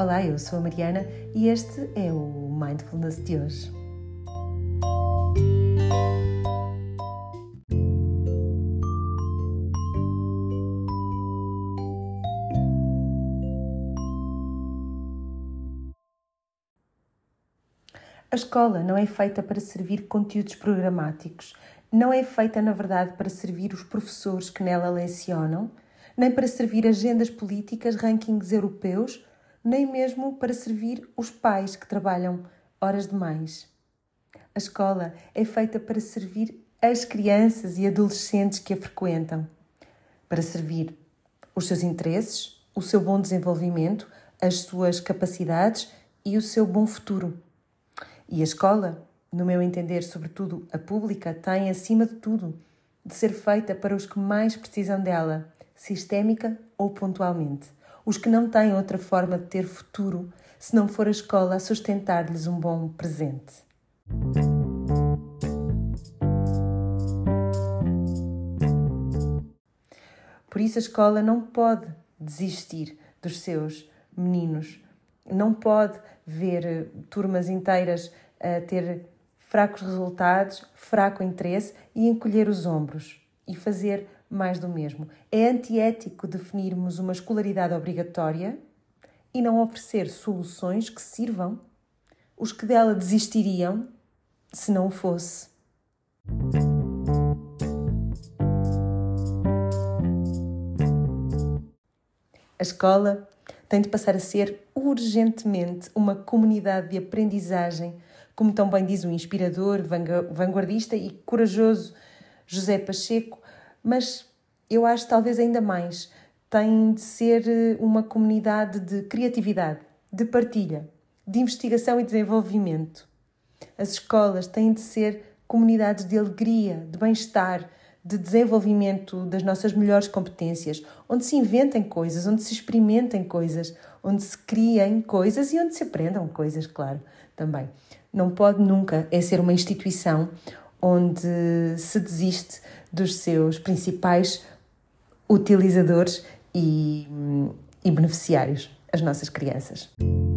Olá, eu sou a Mariana e este é o Mindfulness de hoje. A escola não é feita para servir conteúdos programáticos, não é feita, na verdade, para servir os professores que nela lecionam, nem para servir agendas políticas, rankings europeus, nem mesmo para servir os pais que trabalham horas demais. A escola é feita para servir as crianças e adolescentes que a frequentam, para servir os seus interesses, o seu bom desenvolvimento, as suas capacidades e o seu bom futuro. E a escola, no meu entender, sobretudo a pública, tem, acima de tudo, de ser feita para os que mais precisam dela, sistémica ou pontualmente. Os que não têm outra forma de ter futuro se não for a escola a sustentar-lhes um bom presente. Por isso a escola não pode desistir dos seus meninos. Não pode ver turmas inteiras a ter fracos resultados, fraco interesse e encolher os ombros e fazer mais do mesmo. É antiético definirmos uma escolaridade obrigatória e não oferecer soluções que sirvam os que dela desistiriam se não o fosse. A escola tem de passar a ser urgentemente uma comunidade de aprendizagem, como tão bem diz o inspirador, vanguardista e corajoso José Pacheco, mas eu acho talvez ainda mais, tem de ser uma comunidade de criatividade, de partilha, de investigação e desenvolvimento. As escolas têm de ser comunidades de alegria, de bem-estar, de desenvolvimento das nossas melhores competências, onde se inventem coisas, onde se experimentem coisas, onde se criem coisas e onde se aprendam coisas, claro, também. Não pode nunca ser uma instituição onde se desiste dos seus principais utilizadores e beneficiários, as nossas crianças.